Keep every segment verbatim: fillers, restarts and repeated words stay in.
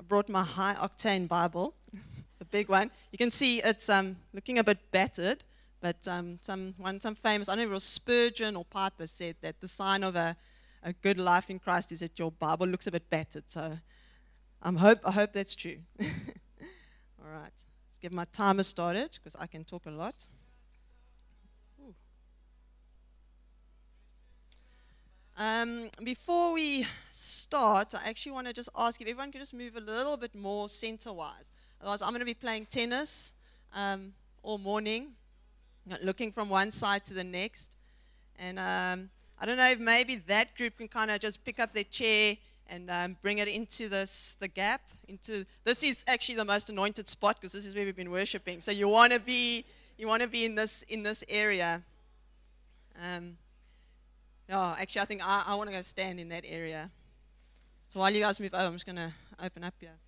brought my high-octane Bible, the big one. You can see it's um, looking a bit battered, but um, some one some famous, I don't know if it was Spurgeon or Piper, said that the sign of a, a good life in Christ is that your Bible looks a bit battered. So I'm hope, I hope that's true. All right. Let's get my timer started because I can talk a lot. Ooh. Um, before we start, I actually want to just ask if everyone could just move a little bit more center-wise. Otherwise, I'm going to be playing tennis um, all morning, looking from one side to the next. And um, I don't know if maybe that group can kind of just pick up their chair and um, bring it into this the gap. Into this is actually the most anointed spot because this is where we've been worshiping. So you want to be you want to be in this in this area. Um, oh, actually, I think I, I want to go stand in that area. So while you guys move over, I'm just going to open up here.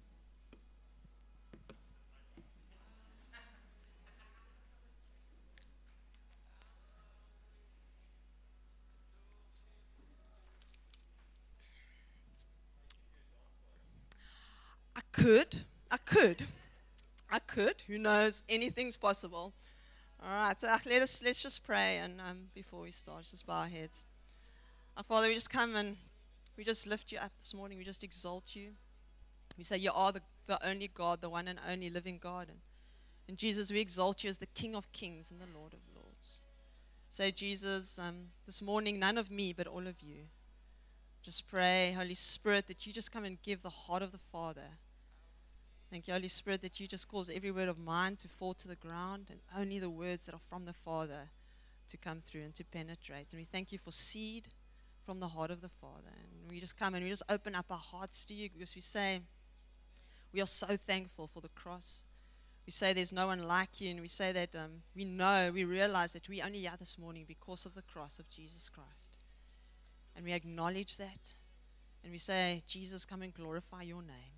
I could, I could, I could. Who knows? Anything's possible. All right, so let us let's just pray, and um, before we start, just bow our heads. Our Father, we just come and we just lift you up this morning. We just exalt you. We say you are the, the only God, the one and only living God, and, and Jesus, we exalt you as the King of Kings and the Lord of Lords. Say, Jesus, um, this morning, none of me, but all of you. Just pray, Holy Spirit, that you just come and give the heart of the Father. Thank you, Holy Spirit, that you just cause every word of mine to fall to the ground and only the words that are from the Father to come through and to penetrate. And we thank you for seed from the heart of the Father. And we just come and we just open up our hearts to you because we say we are so thankful for the cross. We say there's no one like you, and we say that um, we know, we realize that we only are this morning because of the cross of Jesus Christ. And we acknowledge that. And we say, Jesus, come and glorify your name.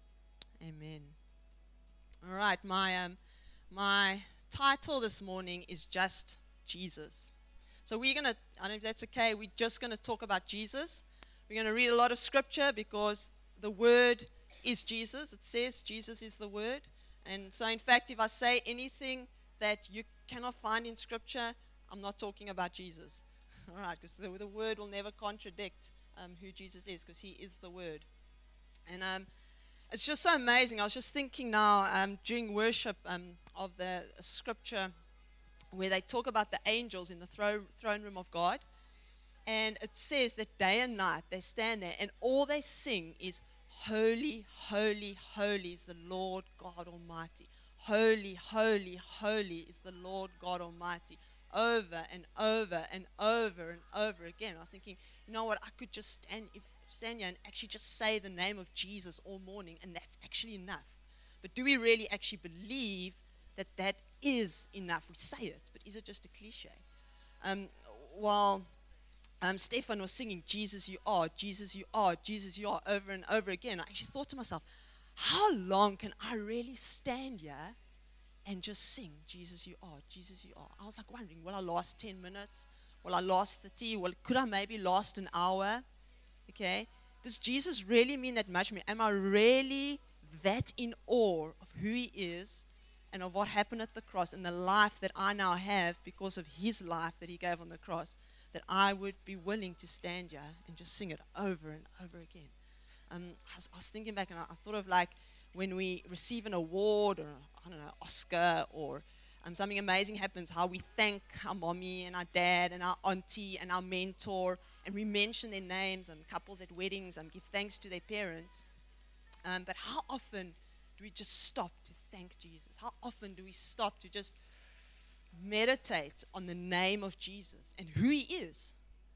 Amen. All right, my um, my title this morning is just Jesus. So we're going to, I don't know if that's okay, we're just going to talk about Jesus. We're going to read a lot of scripture because the word is Jesus. It says Jesus is the word. And so, in fact, if I say anything that you cannot find in scripture, I'm not talking about Jesus. All right, because the, the word will never contradict um, who Jesus is, because he is the word. And um, it's just so amazing. I was just thinking now um, during worship um, of the scripture where they talk about the angels in the thro- throne room of God. And it says that day and night they stand there and all they sing is, holy, holy, holy is the Lord God Almighty. Holy, holy, holy is the Lord God Almighty. Over and over and over and over again. I was thinking, you know what, I could just stand, if, stand here and actually just say the name of Jesus all morning, and that's actually enough. But do we really actually believe that that is enough? We say it, but is it just a cliche? Um, while um, Stefan was singing, Jesus you are, Jesus you are, Jesus you are, over and over again, I actually thought to myself, how long can I really stand here and just sing, Jesus you are, Jesus you are? I was like wondering, will I last ten minutes? Will I last thirty? Well, could I maybe last an hour? Okay. Does Jesus really mean that much to me? Am I really that in awe of who he is and of what happened at the cross and the life that I now have because of his life that he gave on the cross, that I would be willing to stand here and just sing it over and over again? Um, I, was, I was thinking back, and I, I thought of like when we receive an award or, I don't know, Oscar, or um, something amazing happens, how we thank our mommy and our dad and our auntie and our mentor, and we mention their names, and couples at weddings and give thanks to their parents. Um, but how often do we just stop to thank Jesus? How often do we stop to just meditate on the name of Jesus and who he is?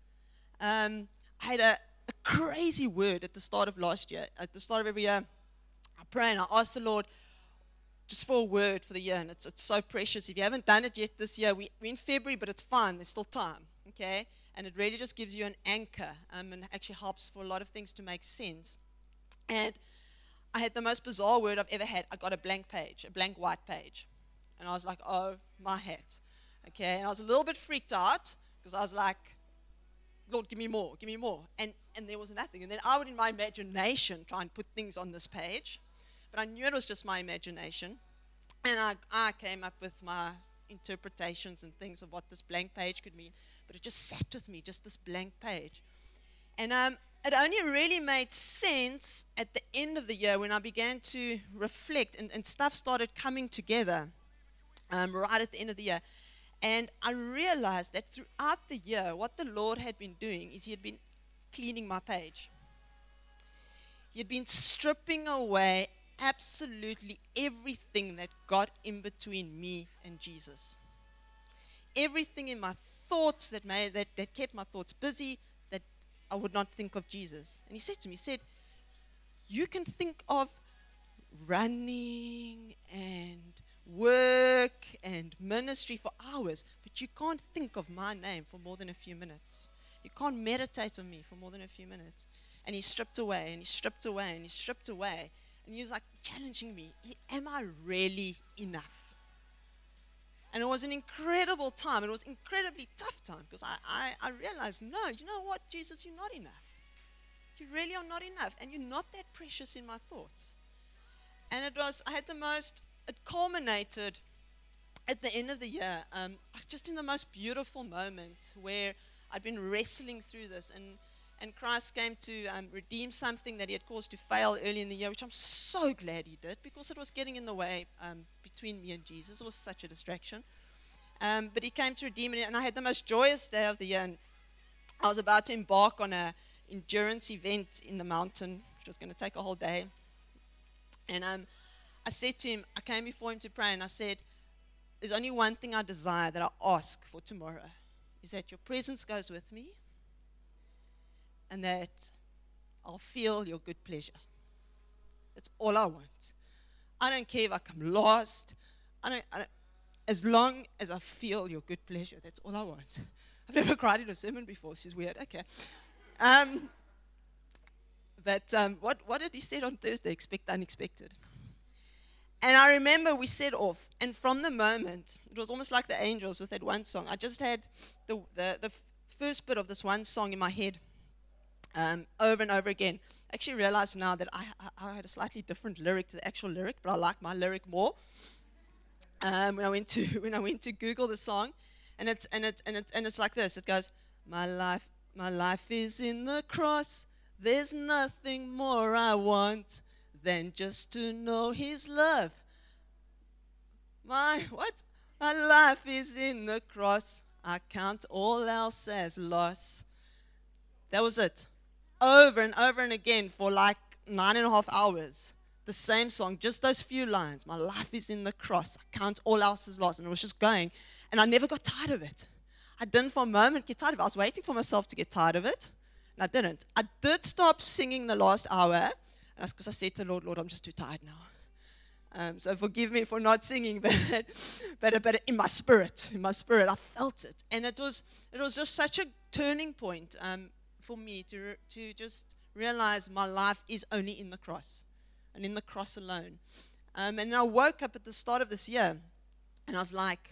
Um, I had a, a crazy word at the start of last year. At the start of every year, I pray and I ask the Lord just for a word for the year, and it's it's so precious. If you haven't done it yet this year, we, we're in February, but it's fine. There's still time, okay? And it really just gives you an anchor um, and actually helps for a lot of things to make sense. And I had the most bizarre word I've ever had. I got a blank page, a blank white page. And I was like, oh, my hat. Okay, and I was a little bit freaked out because I was like, Lord, give me more, give me more. And, and there was nothing. And then I would, in my imagination, try and put things on this page. But I knew it was just my imagination. And I, I came up with my interpretations and things of what this blank page could mean. But it just sat with me, just this blank page. And um, it only really made sense at the end of the year when I began to reflect and, and stuff started coming together um, right at the end of the year. And I realized that throughout the year, what the Lord had been doing is he had been cleaning my page. He had been stripping away absolutely everything that got in between me and Jesus. Everything in my thoughts that made that, that kept my thoughts busy, that I would not think of Jesus. And he said to me, he said, you can think of running and work and ministry for hours, but you can't think of my name for more than a few minutes. You can't meditate on me for more than a few minutes. And he stripped away, and he stripped away, and he stripped away. And he was like challenging me, am I really enough? And it was an incredible time. It was an incredibly tough time because I, I, I realized, no, you know what, Jesus, you're not enough. You really are not enough. And you're not that precious in my thoughts. And it was, I had the most, it culminated at the end of the year, um, just in the most beautiful moment where I'd been wrestling through this. And, and Christ came to um, redeem something that he had caused to fail early in the year, which I'm so glad he did because it was getting in the way um, between me and Jesus. It was such a distraction. Um, but he came to redeem it, and I had the most joyous day of the year. And I was about to embark on an endurance event in the mountain, which was going to take a whole day. And um, I said to him, I came before him to pray, and I said, there's only one thing I desire that I ask for tomorrow, is that your presence goes with me, and that I'll feel your good pleasure. That's all I want. I don't care if I come last. I don't, I don't, as long as I feel your good pleasure, that's all I want. I've never cried in a sermon before. This is weird. Okay. Um, but um, what, what did he say on Thursday? Expect the unexpected. And I remember we set off, and from the moment, it was almost like the angels with that one song. I just had the the, the first bit of this one song in my head um, over and over again. I actually realized now that I, I, I had a slightly different lyric to the actual lyric, but I like my lyric more. Um, when I went to when I went to Google the song, and it's and it's and it's and it's like this. It goes, "My life, my life is in the cross. There's nothing more I want than just to know His love. My what? My life is in the cross. I count all else as loss." That was it, over and over and again for like nine and a half hours. The same song, just those few lines. My life is in the cross. I count all else as lost. And it was just going. And I never got tired of it. I didn't for a moment get tired of it. I was waiting for myself to get tired of it. And I didn't. I did stop singing the last hour. And that's because I said to the Lord, Lord, I'm just too tired now. Um, so forgive me for not singing, but, but, but in my spirit, in my spirit, I felt it. And it was it was just such a turning point um, for me to to just realize my life is only in the cross. And in the cross alone. Um, and I woke up at the start of this year, and I was like,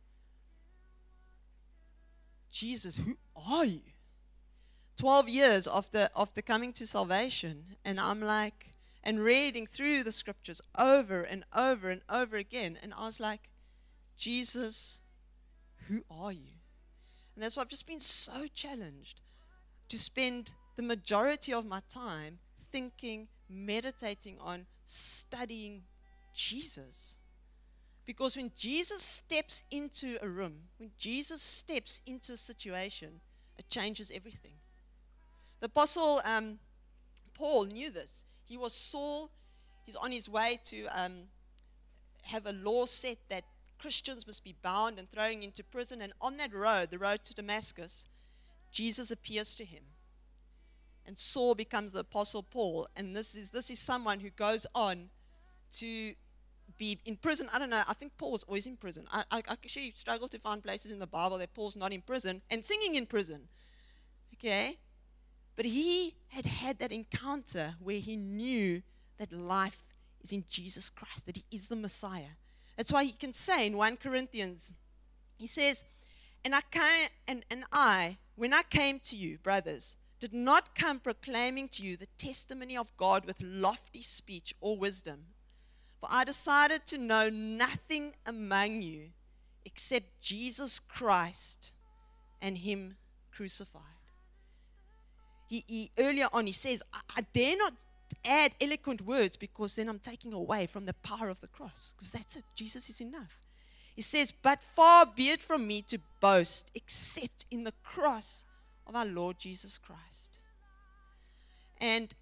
Jesus, who are you? Twelve years after, after coming to salvation, and I'm like, and reading through the scriptures over and over and over again, and I was like, Jesus, who are you? And that's why I've just been so challenged to spend the majority of my time thinking, meditating on, studying Jesus. Because when Jesus steps into a room, when Jesus steps into a situation, it changes everything. The Apostle um, Paul knew this. He was Saul. He's on his way to um, have a law set that Christians must be bound and thrown into prison. And on that road, the road to Damascus, Jesus appears to him. And Saul becomes the Apostle Paul. And this is this is someone who goes on to be in prison. I don't know. I think Paul was always in prison. I, I, I actually struggle to find places in the Bible that Paul's not in prison and singing in prison. Okay? But he had had that encounter where he knew that life is in Jesus Christ, that he is the Messiah. That's why he can say in First Corinthians, he says, and I can't, and, and I when I came to you, brothers, did not come proclaiming to you the testimony of God with lofty speech or wisdom. For I decided to know nothing among you except Jesus Christ and Him crucified. He, he earlier on, he says, I, I dare not add eloquent words because then I'm taking away from the power of the cross. Because that's it. Jesus is enough. He says, but far be it from me to boast except in the cross of our Lord Jesus Christ. And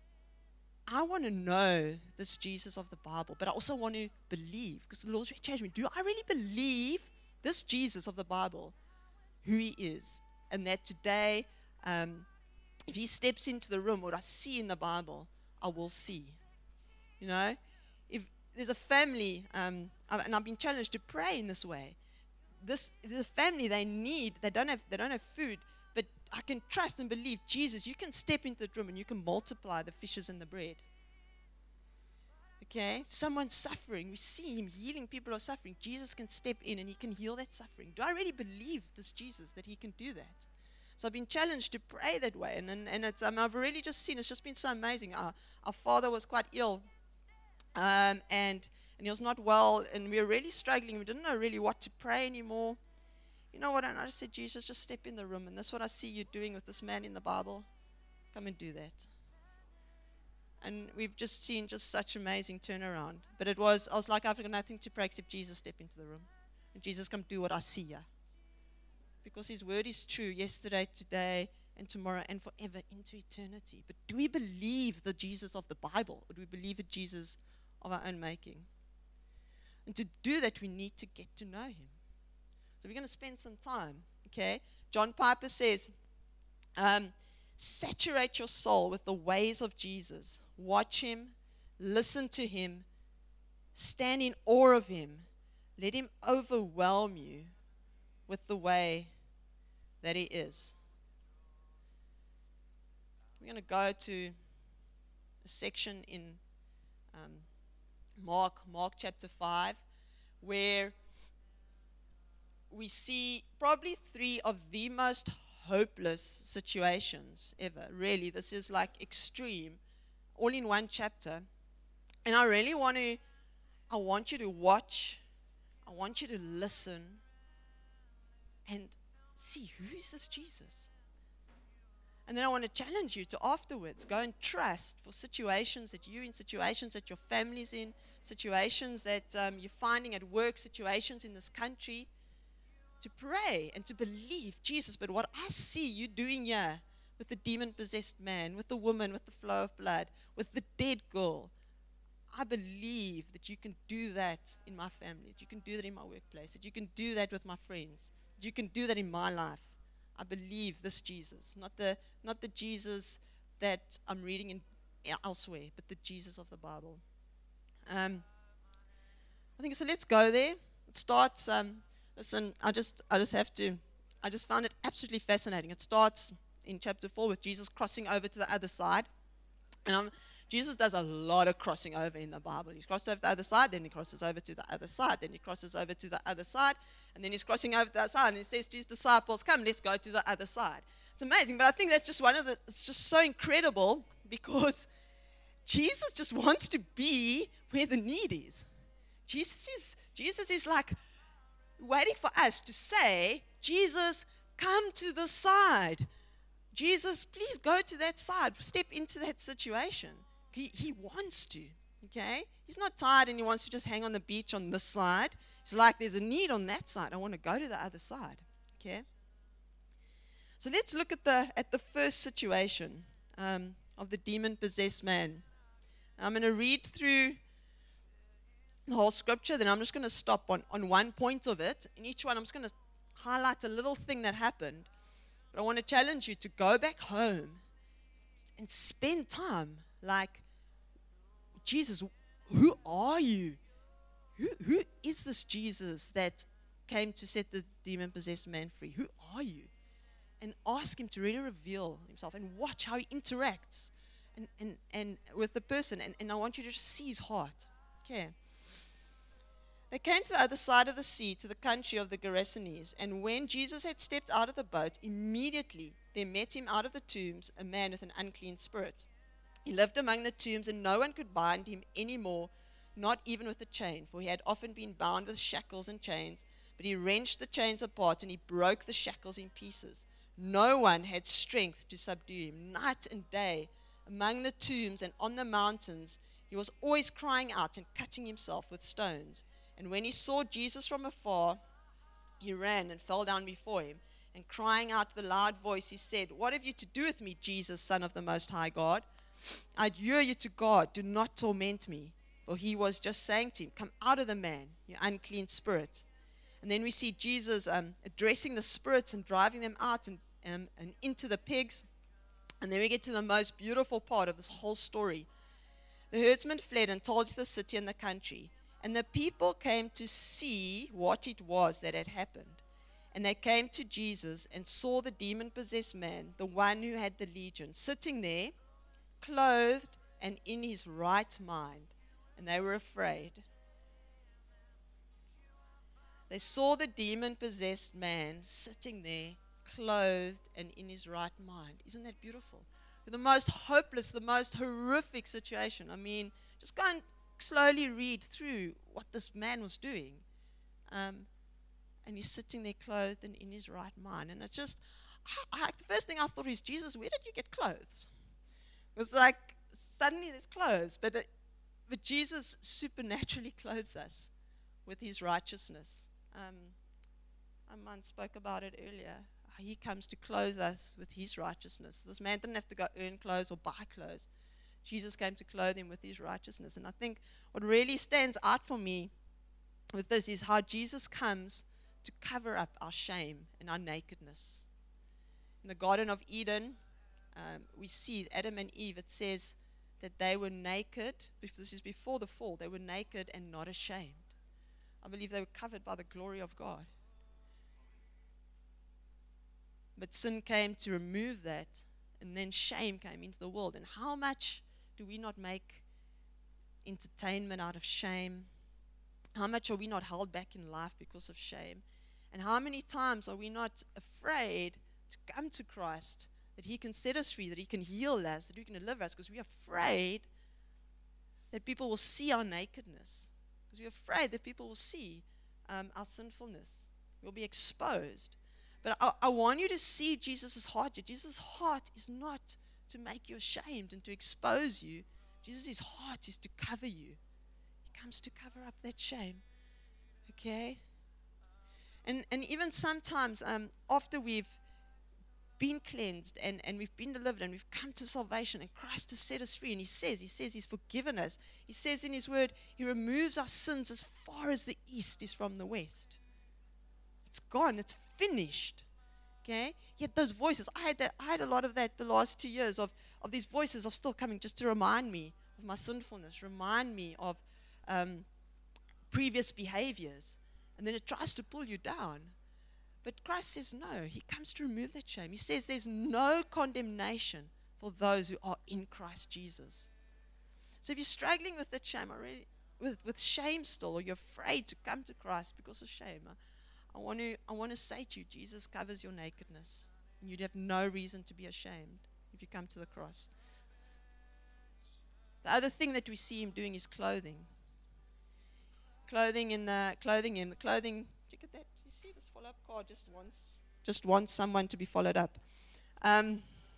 I want to know this Jesus of the Bible, but I also want to believe, because the Lord's changed me. Do I really believe this Jesus of the Bible, who He is, and that today, um, if He steps into the room, what I see in the Bible, I will see. You know, if there's a family, um, and I've been challenged to pray in this way. This there's a family, they need, they don't have, they don't have food, but I can trust and believe Jesus. You can step into the room and you can multiply the fishes and the bread. Okay, if someone's suffering, we see Him healing people who are suffering. Jesus can step in and He can heal that suffering. Do I really believe this Jesus that He can do that? So I've been challenged to pray that way, and and, and it's um, I've really just seen, it's just been so amazing. Our, our father was quite ill, um, and and he was not well, and we were really struggling. We didn't know really what to pray anymore. You know what? And I just said, Jesus, just step in the room, and that's what I see you doing with this man in the Bible. Come and do that. And we've just seen just such amazing turnaround. But it was, I was like, I've got nothing to pray except Jesus step into the room, and Jesus come do what I see here. Because His word is true yesterday, today, and tomorrow, and forever into eternity. But do we believe the Jesus of the Bible, or do we believe a Jesus of our own making? And to do that, we need to get to know Him. So we're going to spend some time, okay? John Piper says, um, saturate your soul with the ways of Jesus. Watch Him, listen to Him, stand in awe of Him. Let Him overwhelm you with the way that He is. We're going to go to a section in um, Mark, Mark chapter five, where we see probably three of the most hopeless situations ever. Really, this is like extreme, all in one chapter. And I really want to, I want you to watch, I want you to listen, and see, who is this Jesus? And then I want to challenge you to afterwards go and trust for situations that you're in, situations that your family's in, situations that um, you're finding at work, situations in this country, to pray and to believe Jesus. But what I see you doing here with the demon-possessed man, with the woman with the flow of blood, with the dead girl, I believe that you can do that in my family, that you can do that in my workplace, that you can do that with my friends, that you can do that in my life. I believe this Jesus, not the not the Jesus that I'm reading in elsewhere, but the Jesus of the Bible. Um, I think so. Let's go there. It starts. Um, listen, I just I just have to. I just found it absolutely fascinating. It starts in chapter four with Jesus crossing over to the other side, and I'm. Jesus does a lot of crossing over in the Bible. He's crossed over to the other side, then he crosses over to the other side, then he crosses over to the other side, and then he's crossing over to the other side, and he says to his disciples, come, let's go to the other side. It's amazing, but I think that's just one of the, it's just so incredible because Jesus just wants to be where the need is. Jesus is, Jesus is like waiting for us to say, Jesus, come to the side. Jesus, please go to that side. Step into that situation. He, he wants to, okay? He's not tired and he wants to just hang on the beach on this side. He's like, there's a need on that side. I want to go to the other side, okay? So let's look at the at the first situation um, of the demon-possessed man. I'm going to read through the whole scripture, then I'm just going to stop on, on one point of it. In each one, I'm just going to highlight a little thing that happened. But I want to challenge you to go back home and spend time like, Jesus, who are you? Who, who is this Jesus that came to set the demon-possessed man free? Who are you? And ask Him to really reveal Himself and watch how He interacts and, and, and with the person. And, and I want you to just see His heart. Okay. They came to the other side of the sea, to the country of the Gerasenes. And when Jesus had stepped out of the boat, immediately there met him out of the tombs a man with an unclean spirit. He lived among the tombs, and no one could bind him any more, not even with a chain, for he had often been bound with shackles and chains. But he wrenched the chains apart, and he broke the shackles in pieces. No one had strength to subdue him. Night and day, among the tombs and on the mountains, he was always crying out and cutting himself with stones. And when he saw Jesus from afar, he ran and fell down before him. And crying out with a loud voice, he said, "What have you to do with me, Jesus, Son of the Most High God? I adjure you to God, do not torment me." For he was just saying to him, "Come out of the man, you unclean spirit." And then we see Jesus um, addressing the spirits and driving them out and, um, and into the pigs. And then we get to the most beautiful part of this whole story. The herdsmen fled and told the city and the country. And the people came to see what it was that had happened. And they came to Jesus and saw the demon-possessed man, the one who had the legion, sitting there, clothed and in his right mind. And they were afraid. They saw the demon-possessed man sitting there, clothed and in his right mind. Isn't that beautiful? The most hopeless, the most horrific situation. I mean, just go and slowly read through what this man was doing. Um, and he's sitting there clothed and in his right mind. And it's just, I, I, the first thing I thought is, Jesus, where did you get clothes? It was like, suddenly there's clothes. But, it, but Jesus supernaturally clothes us with his righteousness. Um, Aman spoke about it earlier. He comes to clothe us with his righteousness. This man didn't have to go earn clothes or buy clothes. Jesus came to clothe him with his righteousness. And I think what really stands out for me with this is how Jesus comes to cover up our shame and our nakedness. In the Garden of Eden, um, we see Adam and Eve, it says that they were naked. This is before the fall. They were naked and not ashamed. I believe they were covered by the glory of God. But sin came to remove that, and then shame came into the world. And how much do we not make entertainment out of shame? How much are we not held back in life because of shame? And how many times are we not afraid to come to Christ, that he can set us free, that he can heal us, that he can deliver us, because we're afraid that people will see our nakedness, because we're afraid that people will see um, our sinfulness. We'll be exposed. But I, I want you to see Jesus' heart here. Jesus' heart is not to make you ashamed and to expose you. Jesus' heart is to cover you. He comes to cover up that shame. Okay? And and even sometimes um, after we've been cleansed and, and we've been delivered and we've come to salvation and Christ has set us free, and he says, he says he's forgiven us. He says in his word, he removes our sins as far as the east is from the west. It's gone. It's finished. Okay? Yet those voices, I had that, I had a lot of that the last two years of, of these voices of still coming just to remind me of my sinfulness, remind me of um, previous behaviors. And then it tries to pull you down. But Christ says no. He comes to remove that shame. He says there's no condemnation for those who are in Christ Jesus. So if you're struggling with that shame already, with, with shame still, or you're afraid to come to Christ because of shame, I want to I want to say to you, Jesus covers your nakedness. And you'd have no reason to be ashamed if you come to the cross. The other thing that we see him doing is clothing. Clothing in the clothing in the clothing. Look at that. You see this follow-up card just wants just wants someone to be followed up. Um,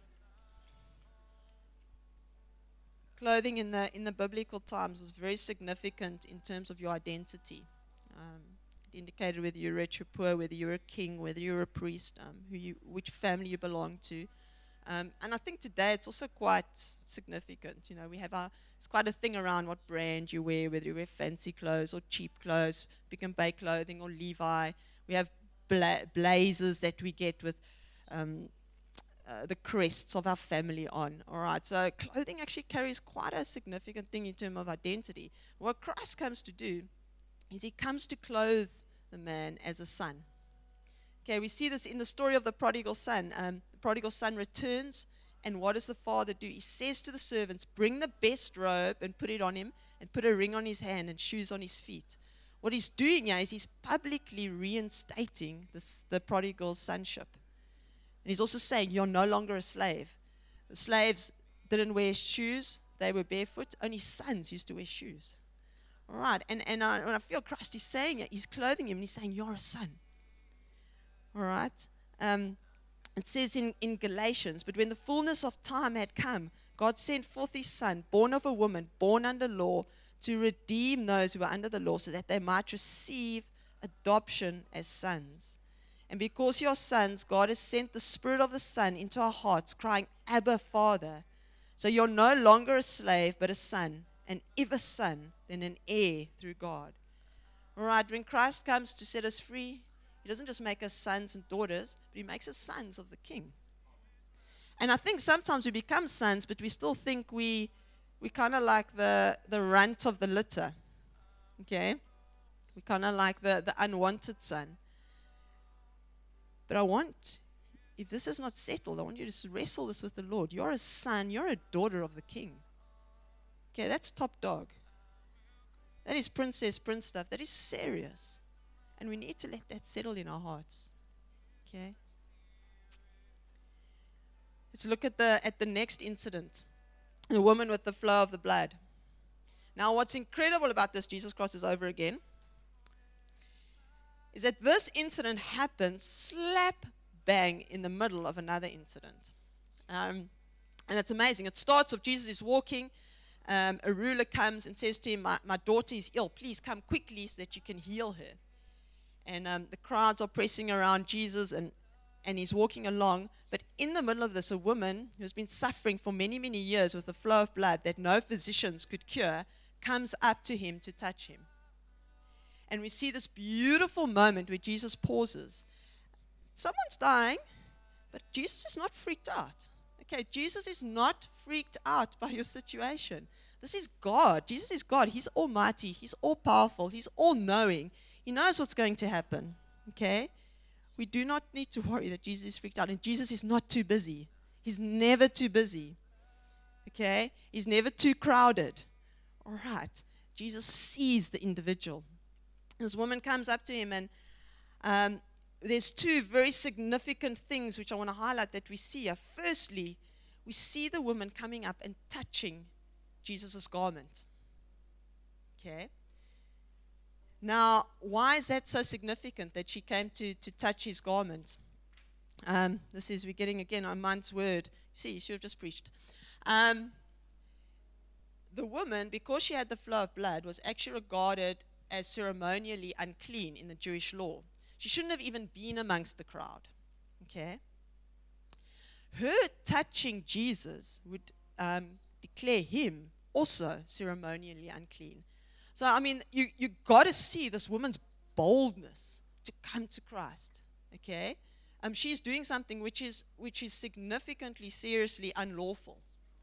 clothing in the in the biblical times was very significant in terms of your identity. Um, it indicated whether you're rich or poor, whether you're a king, whether you're a priest, um, who you, which family you belong to. Um, and I think today it's also quite significant. You know, we have our, it's quite a thing around what brand you wear, whether you wear fancy clothes or cheap clothes, Pick and Pay clothing or Levi. We have bla- blazers that we get with um, uh, the crests of our family on. All right, so clothing actually carries quite a significant thing in terms of identity. What Christ comes to do is he comes to clothe the man as a son. Okay, we see this in the story of the prodigal son. Um, the prodigal son returns, and what does the father do? He says to the servants, bring the best robe and put it on him, and put a ring on his hand and shoes on his feet. what he's doing here is he's publicly reinstating this, the prodigal's sonship. And he's also saying, you're no longer a slave. The slaves didn't wear shoes. They were barefoot. Only sons used to wear shoes. All right. And, and I, when I feel Christ is saying it, he's clothing him and he's saying, you're a son. All right. Um, it says in, in Galatians, but when the fullness of time had come, God sent forth his son, born of a woman, born under law, to redeem those who were under the law so that they might receive adoption as sons. And because you are sons, God has sent the Spirit of the Son into our hearts, crying, Abba, Father. So you're no longer a slave, but a son. And if a son, then an heir through God. All right, when Christ comes to set us free, he doesn't just make us sons and daughters, but he makes us sons of the King. And I think sometimes we become sons, but we still think we we kind of like the, the runt of the litter. Okay? We kind of like the, the unwanted son. But I want, if this is not settled, I want you to wrestle this with the Lord. You're a son, you're a daughter of the King. Okay, that's top dog. That is princess, prince stuff. That is serious. And we need to let that settle in our hearts. Okay? Let's look at the at the next incident. The woman with the flow of the blood. Now, what's incredible about this, Jesus crosses over again, is that this incident happens slap bang in the middle of another incident. Um, and it's amazing. It starts with Jesus is walking. Um, a ruler comes and says to him, my, my daughter is ill. Please come quickly so that you can heal her. And um, the crowds are pressing around Jesus, and, and he's walking along. But in the middle of this, a woman who's been suffering for many, many years with a flow of blood that no physicians could cure comes up to him to touch him. And we see this beautiful moment where Jesus pauses. Someone's dying, but Jesus is not freaked out. Okay, Jesus is not freaked out by your situation. This is God. Jesus is God. He's almighty. He's all-powerful. He's all-knowing. He knows what's going to happen. Okay? We do not need to worry that Jesus is freaked out. And Jesus is not too busy. He's never too busy. Okay? He's never too crowded. All right. Jesus sees the individual. This woman comes up to him, and um, there's two very significant things which I want to highlight that we see here. Firstly, we see the woman coming up and touching Jesus' garment. Okay? Now, why is that so significant that she came to, to touch his garment? Um, this is, we're getting again a month's word. See, you should have just preached. Um, the woman, because she had the flow of blood, was actually regarded as ceremonially unclean in the Jewish law. She shouldn't have even been amongst the crowd. Okay? Her touching Jesus would um, declare him also ceremonially unclean. So, I mean, you you got to see this woman's boldness to come to Christ. Okay? Um, she's doing something which is which is significantly, seriously unlawful.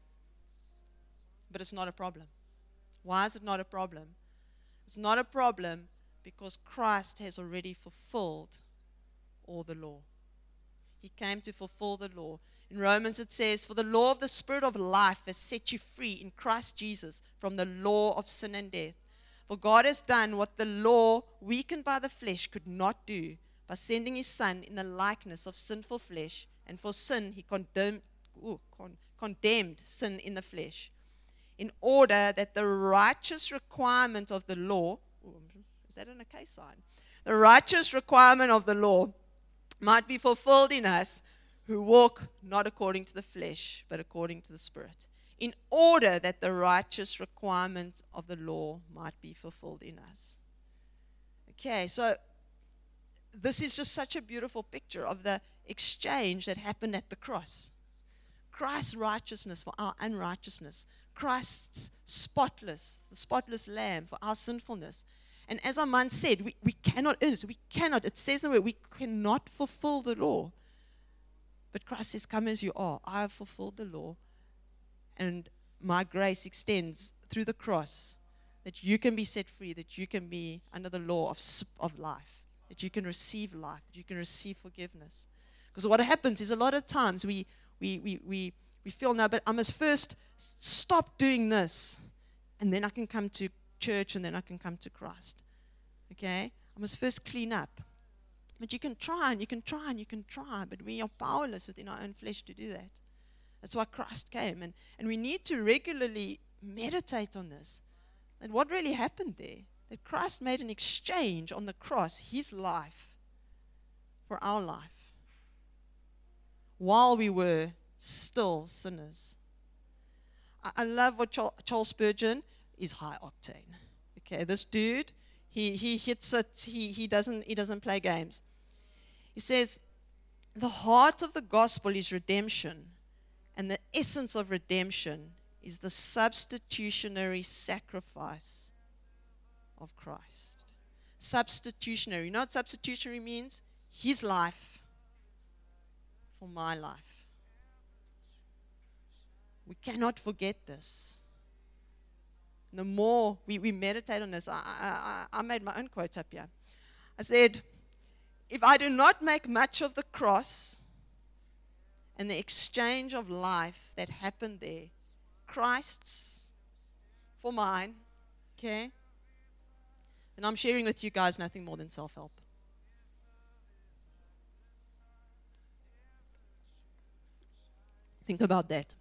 But it's not a problem. Why is it not a problem? It's not a problem because Christ has already fulfilled all the law. He came to fulfill the law. In Romans it says, for the law of the Spirit of life has set you free in Christ Jesus from the law of sin and death. For God has done what the law, weakened by the flesh, could not do, by sending his Son in the likeness of sinful flesh. And for sin, he condemned, ooh, con- condemned sin in the flesh, in order that the righteous requirement of the law, ooh, is that an okay sign? The righteous requirement of the law might be fulfilled in us who walk not according to the flesh, but according to the Spirit, in order that the righteous requirement of the law might be fulfilled in us. Okay, so this is just such a beautiful picture of the exchange that happened at the cross. Christ's righteousness for our unrighteousness. Christ's spotless, the spotless lamb for our sinfulness. And as Armand said, we, we cannot earn this. We cannot. It says in the word, we cannot fulfill the law. But Christ says, come as you are. I have fulfilled the law. And my grace extends through the cross that you can be set free, that you can be under the law of, of life, that you can receive life, that you can receive forgiveness. Because what happens is a lot of times we we we we, we feel, no, but I must first stop doing this, and then I can come to church, and then I can come to Christ. Okay? I must first clean up. But you can try and you can try and you can try, but we are powerless within our own flesh to do that. That's why Christ came. And, and we need to regularly meditate on this. And what really happened there? That Christ made an exchange on the cross, his life, for our life, while we were still sinners. I, I love what Charles, Charles Spurgeon is high octane. Okay, this dude, he he hits it. He he doesn't he doesn't play games. He says, the heart of the gospel is redemption, and the essence of redemption is the substitutionary sacrifice of Christ. Substitutionary. You know what substitutionary means? His life for my life. We cannot forget this. The more we, we meditate on this, I, I, I made my own quote up here. I said, if I do not make much of the cross and the exchange of life that happened there, Christ's for mine, okay, then I'm sharing with you guys nothing more than self-help. Think about that.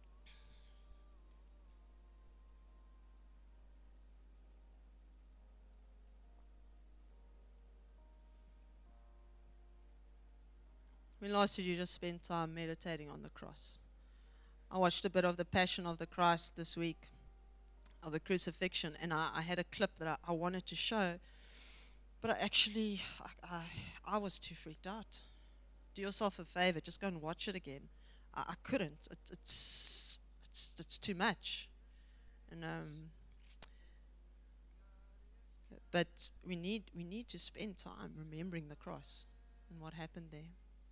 When last did you just spend time meditating on the cross? I watched a bit of the Passion of the Christ this week, of the crucifixion, and I, I had a clip that I, I wanted to show, but I actually, I, I, I was too freaked out. Do yourself a favor, just go and watch it again. I, I couldn't. It, it's, it's it's too much, and um. But we need we need to spend time remembering the cross and what happened there.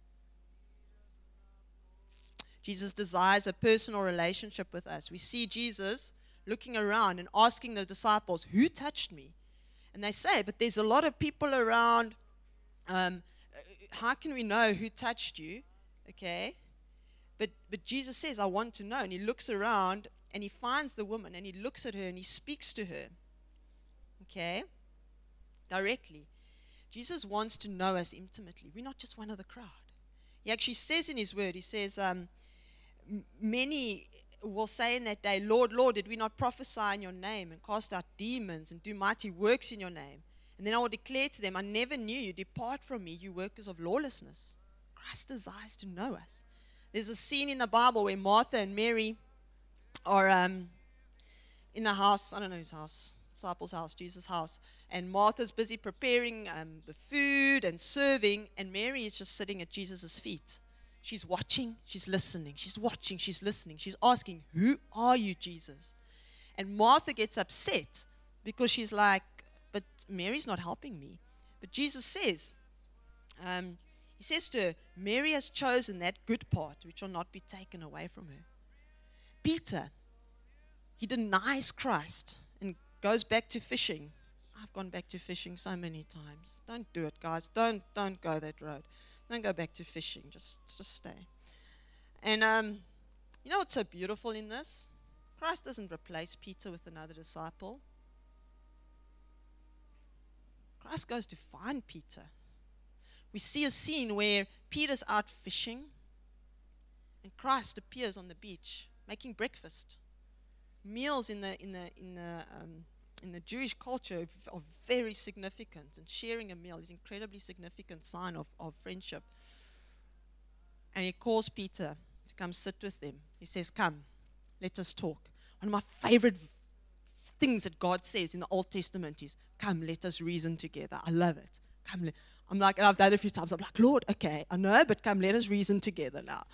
Jesus desires a personal relationship with us. We see Jesus looking around and asking the disciples, who touched me? And they say, but there's a lot of people around. Um, how can we know who touched you? Okay. But but Jesus says, I want to know. And he looks around and he finds the woman and he looks at her and he speaks to her. Okay. Directly. Jesus wants to know us intimately. We're not just one of the crowd. He actually says in his word, he says, um, many will say in that day, Lord, Lord, did we not prophesy in your name and cast out demons and do mighty works in your name? And then I will declare to them, I never knew you. Depart from me, you workers of lawlessness. Christ desires to know us. There's a scene in the Bible where Martha and Mary are um, in the house, I don't know whose house, disciples' house, Jesus' house. And Martha's busy preparing um, the food and serving, and Mary is just sitting at Jesus' feet. She's watching, she's listening, she's watching, she's listening. She's asking, who are you, Jesus? And Martha gets upset because she's like, but Mary's not helping me. But Jesus says, um, he says to her, Mary has chosen that good part which will not be taken away from her. Peter, he denies Christ and goes back to fishing. I've gone back to fishing so many times. Don't do it, guys. Don't don't go that road. Don't go back to fishing. Just just stay. And um, you know what's so beautiful in this? Christ doesn't replace Peter with another disciple. Christ goes to find Peter. We see a scene where Peter's out fishing and Christ appears on the beach making breakfast. Meals in the in the in the um, in the Jewish culture are very significant, and sharing a meal is an incredibly significant sign of, of friendship. And he calls Peter to come sit with them. He says, come, let us talk. One of my favorite things that God says in the Old Testament is, come, let us reason together. I love it. Come, le- I'm like, and I've done it a few times. I'm like, Lord, okay, I know, but come, let us reason together now.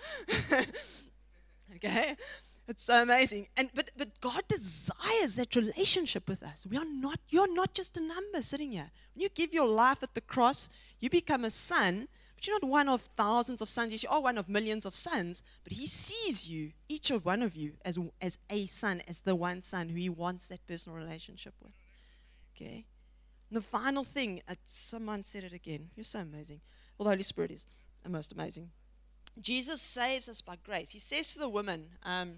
Okay? It's so amazing. And but but God desires that relationship with us. We are not, you're not just a number sitting here. When you give your life at the cross, you become a son, but you're not one of thousands of sons. Yes, you are one of millions of sons, but he sees you, each of one of you, as, as a son, as the one son who he wants that personal relationship with. Okay? And the final thing, uh, someone said it again. You're so amazing. Well, the Holy Spirit is the most amazing. Jesus saves us by grace. He says to the woman, um,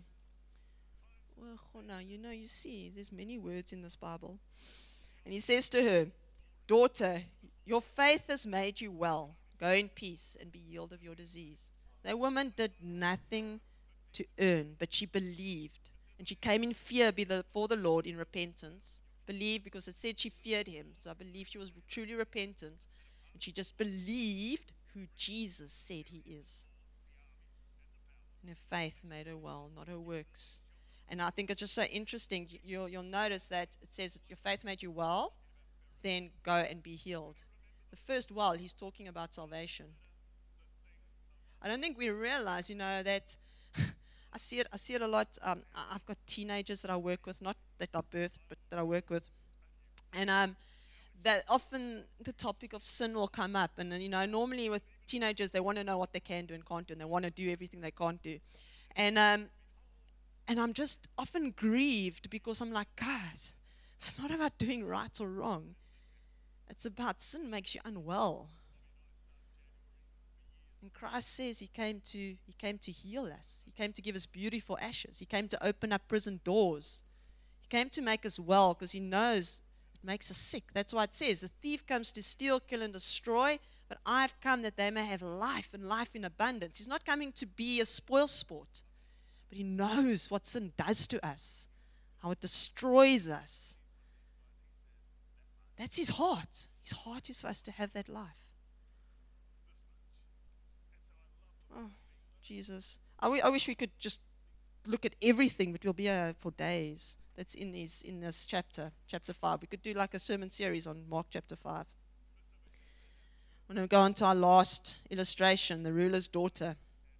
well, now, you know, you see, there's many words in this Bible. And he says to her, daughter, your faith has made you well. Go in peace and be healed of your disease. That woman did nothing to earn, but she believed. And she came in fear before the Lord in repentance. Believed because it said she feared him. So I believe she was truly repentant. And she just believed who Jesus said he is. And her faith made her well, not her works. And I think it's just so interesting. You'll, you'll notice that it says your faith made you well, then go and be healed. The first well, he's talking about salvation. I don't think we realize, you know, that I see it. I see it a lot. Um, I've got teenagers that I work with, not that I birthed, but that I work with, and um, that often the topic of sin will come up. And you know, normally with teenagers, they want to know what they can do and can't do, and they want to do everything they can't do, and um, and I'm just often grieved because I'm like, guys, it's not about doing right or wrong. It's about sin makes you unwell. And Christ says he came to he came to heal us. He came to give us beauty for ashes. He came to open up prison doors. He came to make us well because he knows it makes us sick. That's why it says the thief comes to steal, kill, and destroy, but I've come that they may have life and life in abundance. He's not coming to be a spoil sport, but he knows what sin does to us, how it destroys us. That's his heart. His heart is for us to have that life. Oh, Jesus. I, w- I wish we could just look at everything, but we'll be here for days. That's in these in this chapter, chapter five. We could do like a sermon series on Mark chapter five. We're going to go on to our last illustration, the ruler's daughter.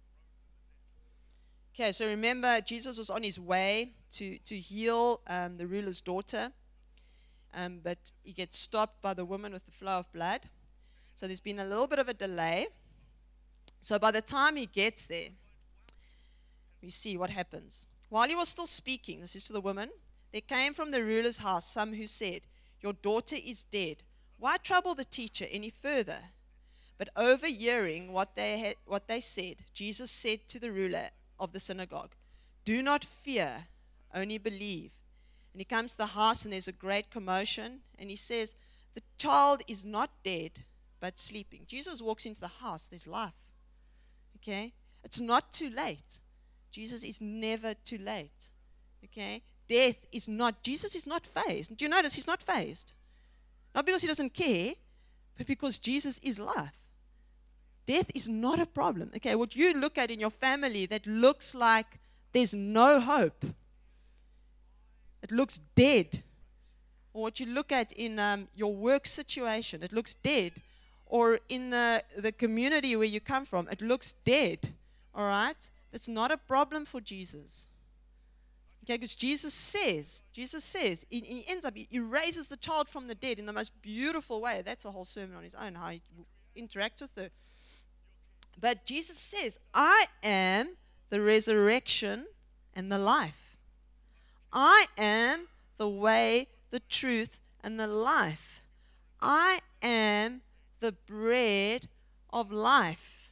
Okay, so remember, Jesus was on his way to, to heal um, the ruler's daughter, um, but he gets stopped by the woman with the flow of blood. So there's been a little bit of a delay. So by the time he gets there, we see what happens. While he was still speaking, this is to the woman, there came from the ruler's house some who said, "Your daughter is dead. Why trouble the teacher any further?" But overhearing what they had, what they said, Jesus said to the ruler of the synagogue, "Do not fear, only believe." And he comes to the house and there's a great commotion. And he says, "The child is not dead, but sleeping." Jesus walks into the house, there's life. Okay? It's not too late. Jesus is never too late. Okay? Death is not, Jesus is not fazed. Do you notice he's not fazed? Not because he doesn't care, but because Jesus is life. Death is not a problem. Okay, what you look at in your family that looks like there's no hope, it looks dead. Or what you look at in um, your work situation, it looks dead. Or in the, the community where you come from, it looks dead. All right? That's not a problem for Jesus. Okay, because Jesus says, Jesus says, he, he ends up, he raises the child from the dead in the most beautiful way. That's a whole sermon on his own, how he interacts with her. But Jesus says, "I am the resurrection and the life. I am the way, the truth, and the life. I am the bread of life."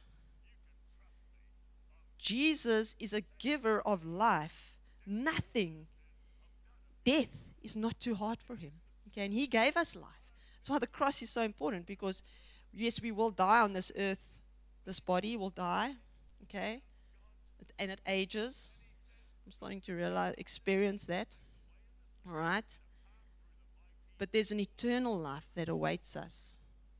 Jesus is a giver of life. Nothing, death is not too hard for him. Okay, and he gave us life. That's why the cross is so important, because yes, we will die on this earth. This body will die. Okay, and it ages. I'm starting to realize, experience that. All right, but there's an eternal life that awaits us.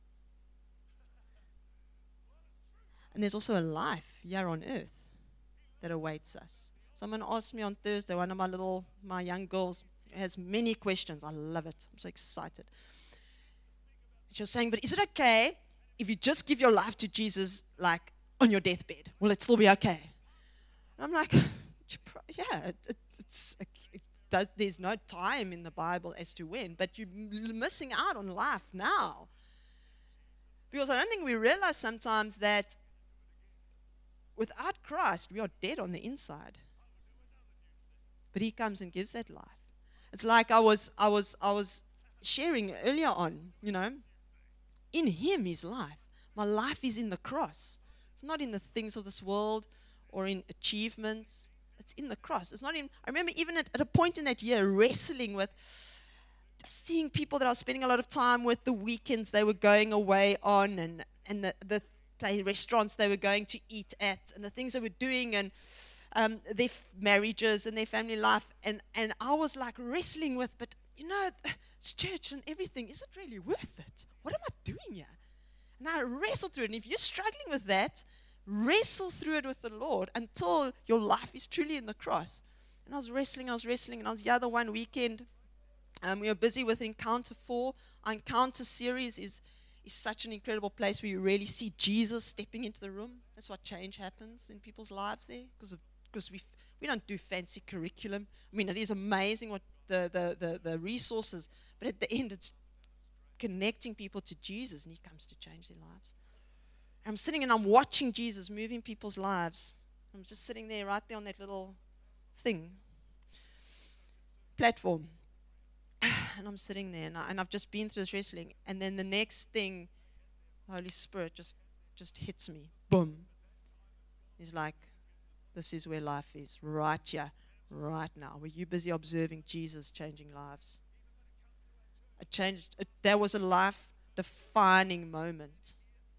And there's also a life here on earth that awaits us. Someone asked me on Thursday, one of my little, my young girls has many questions. I love it. I'm so excited. She was saying, "But is it okay if you just give your life to Jesus, like on your deathbed? Will it still be okay?" And I'm like, yeah, it, it, it's, it does, there's no time in the Bible as to when, but you're missing out on life now. Because I don't think we realize sometimes that without Christ, we are dead on the inside. But he comes and gives that life. It's like I was I was I was sharing earlier on, you know, in him is life. My life is in the cross. It's not in the things of this world or in achievements. It's in the cross. It's not in, I remember even at, at a point in that year wrestling with, just seeing people that I was spending a lot of time with, the weekends they were going away on, and, and the, the play restaurants they were going to eat at, and the things they were doing, and um, their f- marriages and their family life. And, and I was like wrestling with, but you know, it's church and everything. Is it really worth it? What am I doing here? And I wrestled through it. And if you're struggling with that, wrestle through it with the Lord until your life is truly in the cross. And I was wrestling, I was wrestling, and I was the other one weekend. Um, we were busy with Encounter four. Our Encounter series is, is such an incredible place where you really see Jesus stepping into the room. That's what change happens in people's lives there, because because we we don't do fancy curriculum. I mean, it is amazing what the, the, the, the resources, but at the end it's connecting people to Jesus, and he comes to change their lives. I'm sitting and I'm watching Jesus moving people's lives. I'm just sitting there right there on that little thing, platform. And I'm sitting there, and, I, and I've just been through this wrestling. And then the next thing, the Holy Spirit just, just hits me. Boom. He's like, this is where life is, right here, right now. Were you busy observing Jesus changing lives? It changed. It, that was a life-defining moment.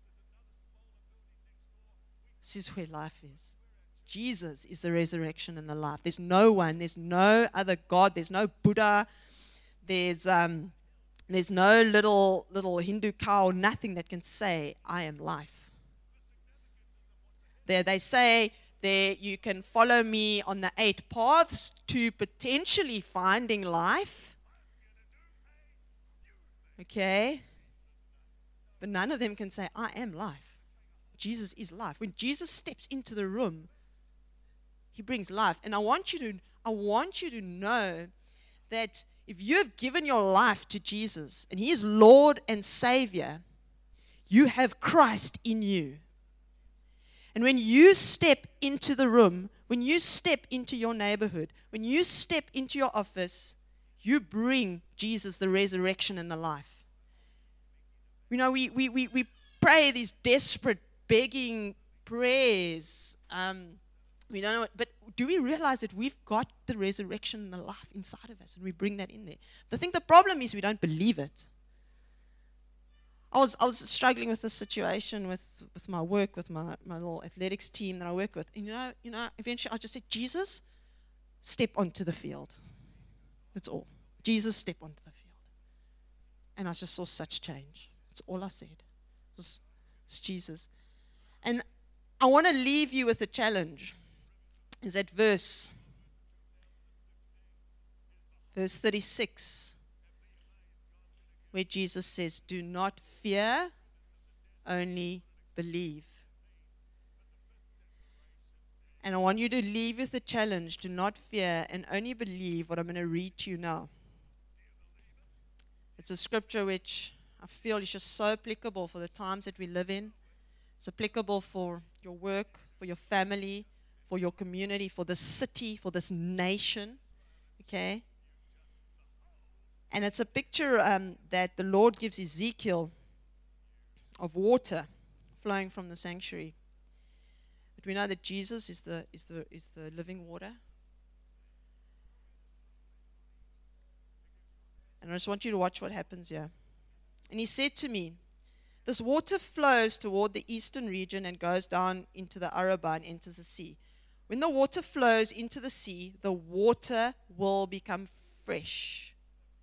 This is where life is. Jesus is the resurrection and the life. There's no one. There's no other God. There's no Buddha. There's um, there's no little little Hindu cow, nothing that can say, I am life. There they say there you can follow me on the eight paths to potentially finding life. Okay? But none of them can say, I am life. Jesus is life. When Jesus steps into the room, he brings life. And I want you to I want you to know that if you have given your life to Jesus and he is Lord and Savior, you have Christ in you. And when you step into the room, when you step into your neighborhood, when you step into your office, you bring Jesus, the resurrection and the life. You know, we we we, we pray these desperate, begging prayers. Um, we don't know, but do we realize that we've got the resurrection and the life inside of us, and we bring that in there? But I think the problem is we don't believe it. I was I was struggling with this situation with, with my work, with my, my little athletics team that I work with. And you know, you know, eventually I just said, Jesus, step onto the field. That's all. Jesus, step onto the field. And I just saw such change. That's all I said. It was, it's Jesus. And I want to leave you with a challenge. Is that verse, verse thirty-six, where Jesus says, do not fear, only believe. And I want you to leave with the challenge, do not fear and only believe what I'm going to read to you now. It's a scripture which I feel is just so applicable for the times that we live in. It's applicable for your work, for your family, for your community, for this city, for this nation, okay? And it's a picture um, that the Lord gives Ezekiel of water flowing from the sanctuary. But we know that Jesus is the is the is the living water. And I just want you to watch what happens here. And he said to me, this water flows toward the eastern region and goes down into the Arabah and enters the sea. When the water flows into the sea, the water will become fresh.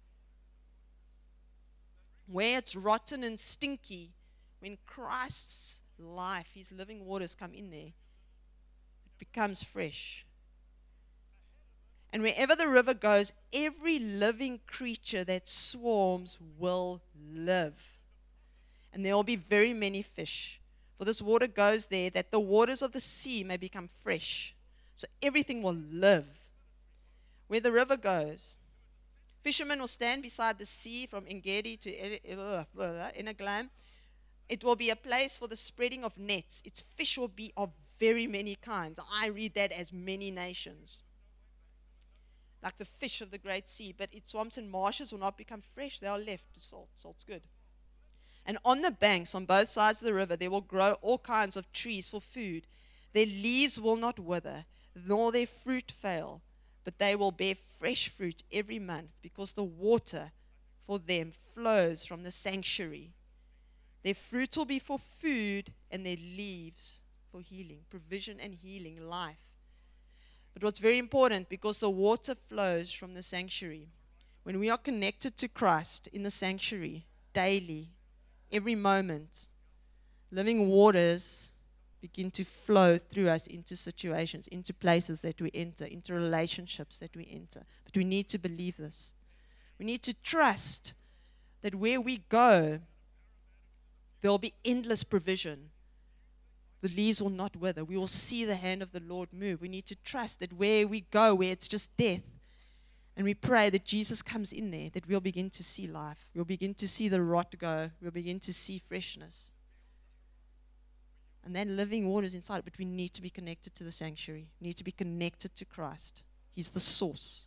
Where it's rotten and stinky, when Christ's life, his living waters come in there, it becomes fresh. And wherever the river goes, every living creature that swarms will live. And there will be very many fish. For this water goes there, that the waters of the sea may become fresh. So everything will live. Where the river goes, fishermen will stand beside the sea from Engedi to Eneglaim. It will be a place for the spreading of nets. Its fish will be of very many kinds. I read that as many nations. Like the fish of the great sea. But its swamps and marshes will not become fresh. They are left to salt. Salt's good. And on the banks, on both sides of the river, there will grow all kinds of trees for food. Their leaves will not wither, nor their fruit fail, but they will bear fresh fruit every month, because the water for them flows from the sanctuary. Their fruit will be for food and their leaves for healing, provision and healing, life. But what's very important, because the water flows from the sanctuary. When we are connected to Christ in the sanctuary, daily, every moment, living waters begin to flow through us into situations, into places that we enter, into relationships that we enter. But we need to believe this. We need to trust that where we go, there will be endless provision. The leaves will not wither. We will see the hand of the Lord move. We need to trust that where we go, where it's just death, and we pray that Jesus comes in there, that we'll begin to see life. We'll begin to see the rot go. We'll begin to see freshness. And then living waters inside. But we need to be connected to the sanctuary. We need to be connected to Christ. He's the source.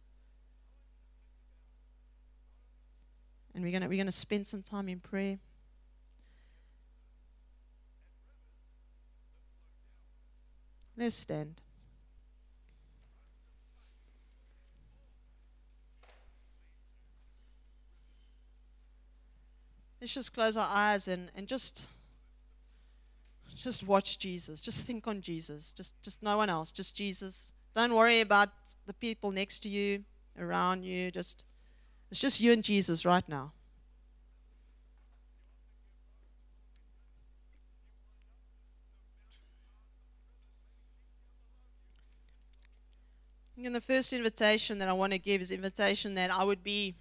And we're gonna we're gonna spend some time in prayer. Let's stand. Let's just close our eyes and, and just, just watch Jesus. Just think on Jesus. Just, just no one else. Just Jesus. Don't worry about the people next to you, around you. Just, it's just you and Jesus right now. And the first invitation that I want to give is invitation that I would be,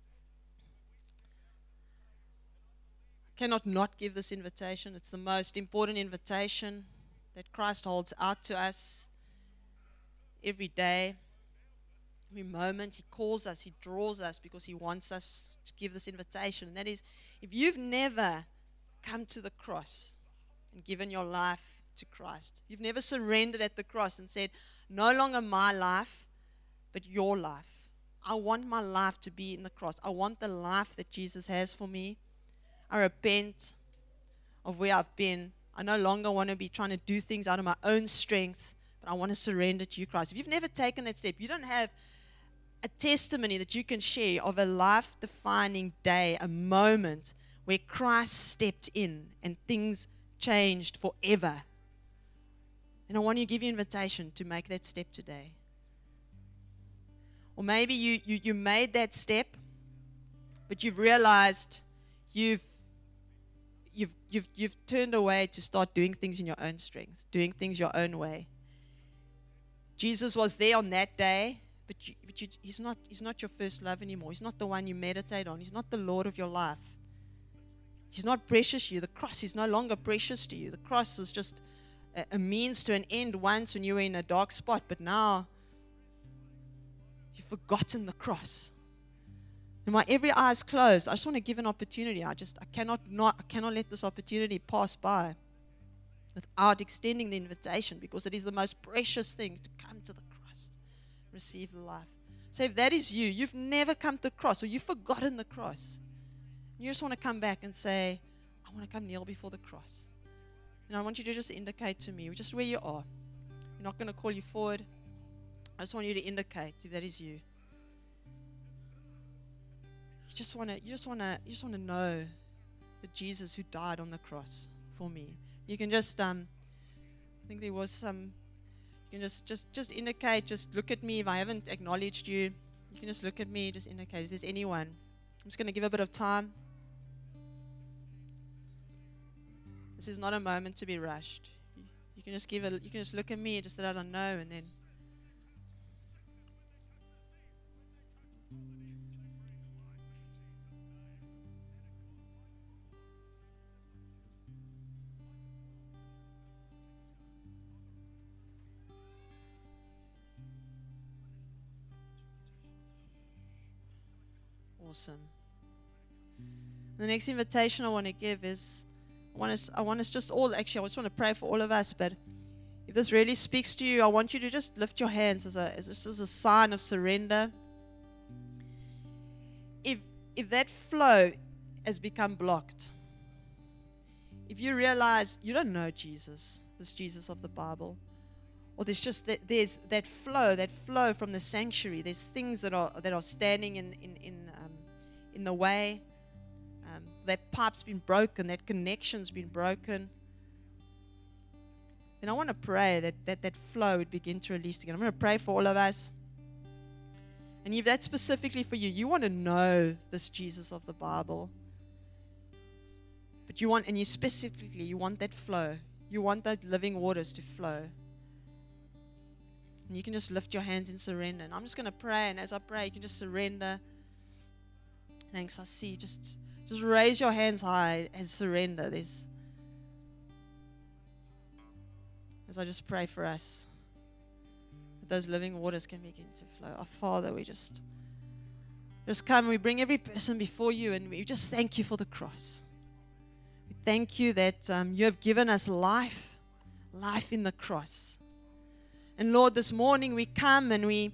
I cannot not give this invitation. It's the most important invitation that Christ holds out to us every day, every moment. He calls us, He draws us because He wants us to give this invitation. And that is, if you've never come to the cross and given your life to Christ, you've never surrendered at the cross and said, no longer my life, but your life. I want my life to be in the cross. I want the life that Jesus has for me. I repent of where I've been. I no longer want to be trying to do things out of my own strength, but I want to surrender to you, Christ. If you've never taken that step, you don't have a testimony that you can share of a life-defining day, a moment where Christ stepped in and things changed forever. And I want to give you an invitation to make that step today. Or maybe you, you, you made that step, but you've realized you've, you've, you've, you've turned away to start doing things in your own strength, doing things your own way. Jesus was there on that day, but, you, but you, he's, not, he's not your first love anymore. He's not the one you meditate on. He's not the Lord of your life. He's not precious to you. The cross is no longer precious to you. The cross was just a means to an end once when you were in a dark spot, but now you've forgotten the cross. And my every eye is closed. I just want to give an opportunity. I just I cannot not I cannot let this opportunity pass by without extending the invitation, because it is the most precious thing to come to the cross, receive the life. So if that is you, you've never come to the cross, or you've forgotten the cross, you just want to come back and say, I want to come kneel before the cross. And I want you to just indicate to me, just where you are. I'm not going to call you forward. I just want you to indicate if that is you. You just want to, you just want to, you just want to know that Jesus who died on the cross for me. You can just, um, I think there was some. You can just, just, just indicate. Just look at me. If I haven't acknowledged you, you can just look at me. Just indicate if there's anyone. I'm just going to give a bit of time. This is not a moment to be rushed. You, you can just give it. You can just look at me, just that I don't know, and then. Awesome. The next invitation I want to give is. I want us, I want us just all, actually, I just want to pray for all of us, but if this really speaks to you, I want you to just lift your hands as a, as a, as a sign of surrender. If, if that flow has become blocked, if you realize you don't know Jesus, this Jesus of the Bible, or there's just that, there's that flow, that flow from the sanctuary, there's things that are, that are standing in, in, in, um, in the way. Um, that pipe's been broken, that connection's been broken. Then I want to pray that, that that flow would begin to release again. I'm going to pray for all of us. And if that's specifically for you, you want to know this Jesus of the Bible. But you want, and you specifically, you want that flow. You want those living waters to flow. And you can just lift your hands in surrender. And I'm just going to pray, and as I pray, you can just surrender. Thanks, I see. Just, just raise your hands high as surrender. There's As I just pray for us, that those living waters can begin to flow. Our Father, we just, just come and we bring every person before you, and we just thank you for the cross. We thank you that um, you have given us life, life in the cross. And Lord, this morning we come and we,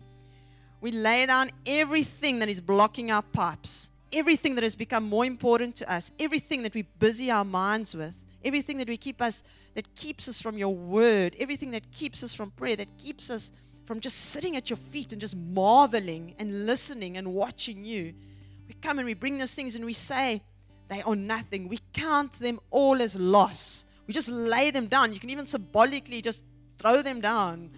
we lay down everything that is blocking our pipes, everything that has become more important to us, everything that we busy our minds with, everything that we keep us, that keeps us from your word, everything that keeps us from prayer, that keeps us from just sitting at your feet and just marveling and listening and watching you. We come and we bring those things and we say they are nothing. We count them all as loss. We just lay them down. You can even symbolically just throw them down.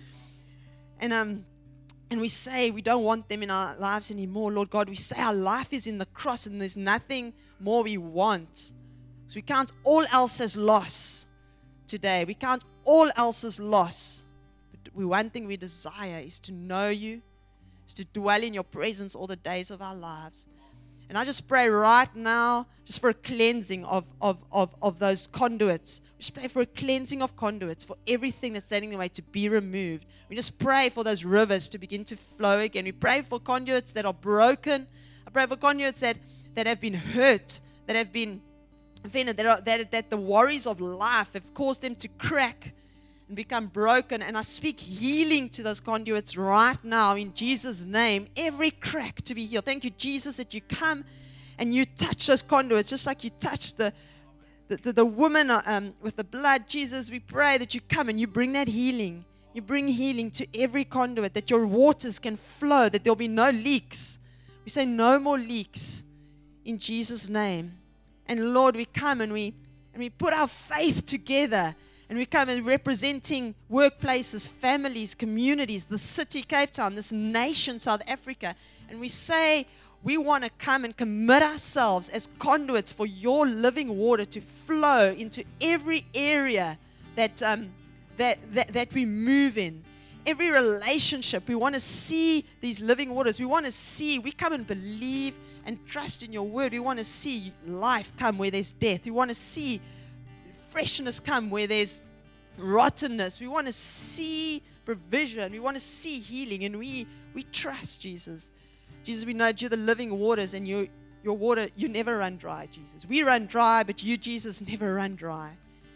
And um, and we say we don't want them in our lives anymore, Lord God. We say our life is in the cross and there's nothing more we want. So we count all else as loss today. We count all else as loss. But we, one thing we desire is to know you, is to dwell in your presence all the days of our lives. And I just pray right now, just for a cleansing of, of, of, of those conduits. We just pray for a cleansing of conduits, for everything that's standing in the way to be removed. We just pray for those rivers to begin to flow again. We pray for conduits that are broken. I pray for conduits that, that have been hurt, that have been offended, that, are, that, that the worries of life have caused them to crack and become broken. And I speak healing to those conduits right now in Jesus' name. Every crack to be healed. Thank you, Jesus, that you come and you touch those conduits, just like you touched the the, the, the woman um, with the blood. Jesus, we pray that you come and you bring that healing. You bring healing to every conduit, that your waters can flow, that there'll be no leaks. We say no more leaks in Jesus' name. And Lord, we come and we and we put our faith together, and we come and representing workplaces, families, communities, the city, Cape Town, this nation, South Africa. And we say we want to come and commit ourselves as conduits for your living water to flow into every area that um, that, that that we move in. Every relationship, we want to see these living waters. We want to see, we come and believe and trust in your word. We want to see life come where there's death. We want to see freshness come where there's rottenness. We want to see provision. We want to see healing. And we we trust Jesus. Jesus, we know that you're the living waters, and you, your water, you never run dry, Jesus. We run dry, but you, Jesus, never run dry.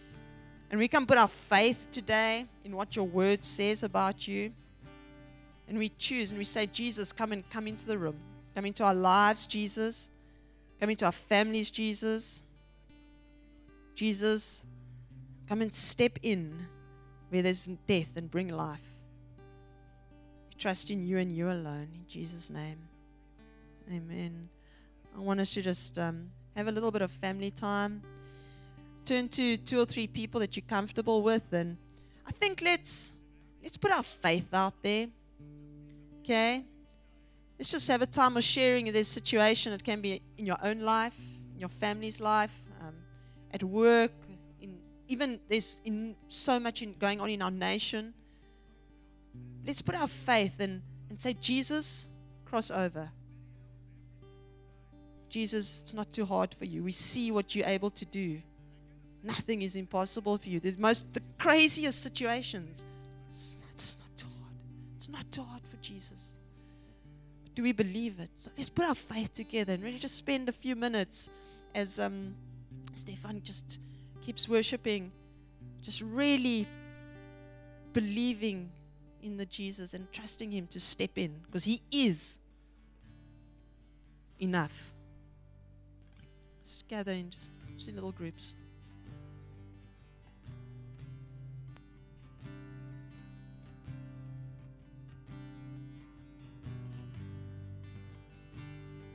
And we can put our faith today in what your word says about you. And we choose and we say, Jesus, come and come into the room. Come into our lives, Jesus. Come into our families, Jesus. Jesus, come and step in where there's death and bring life. We trust in you and you alone. In Jesus' name. Amen. I want us to just um, have a little bit of family time. Turn to two or three people that you're comfortable with, and I think let's let's put our faith out there. Okay? Let's just have a time of sharing this situation. It can be in your own life, in your family's life, um, at work, in even there's in so much in, going on in our nation. Let's put our faith and, and say, Jesus, cross over. Jesus, it's not too hard for you. We see what you're able to do. Nothing is impossible for you. The most, the craziest situations. It's not, it's not too hard. It's not too hard for Jesus. But do we believe it? So let's put our faith together and really just spend a few minutes as um, Stefan just keeps worshiping, just really believing in the Jesus and trusting him to step in, because he is enough. Just gather in just, just in little groups.